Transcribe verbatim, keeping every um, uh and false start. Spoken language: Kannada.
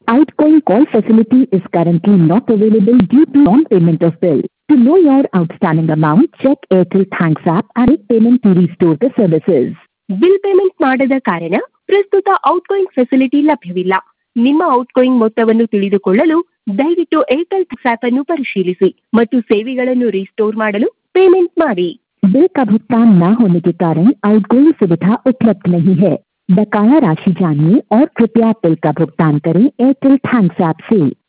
Outgoing call facility is currently not available due to non-payment of bill. To know your outstanding amount, check Airtel Thanks app and make payment to restore the services. Bill payment ಮಾಡದ ಕಾರಣ ಪ್ರಸ್ತುತ ಔಟ್ಗೋಯಿಂಗ್ ಫೆಸಿಲಿಟಿ ಲಭ್ಯವಿಲ್ಲ. ನಿಮ್ಮ ಔಟ್ಗೋಯಿಂಗ್ ಮೊತ್ತವನ್ನು ತಿಳಿದುಕೊಳ್ಳಲು ದಯವಿಟ್ಟು ಏರ್ಟೆಲ್ ಥ್ಯಾಂಕ್ಸ್ ಆಪ್ ಅನ್ನು ಪರಿಶೀಲಿಸಿ ಮತ್ತು ಸೇವೆಗಳನ್ನು ರಿಸ್ಟೋರ್ ಮಾಡಲು ಪೇಮೆಂಟ್ ಮಾಡಿ. बिल का भुगतान न होने के कारण आउटगोइंग सुविधा उपलब्ध नहीं है. बकाया राशि जानिए और कृपया बिल का भुगतान करें एयरटेल थैंक्स ऐप से.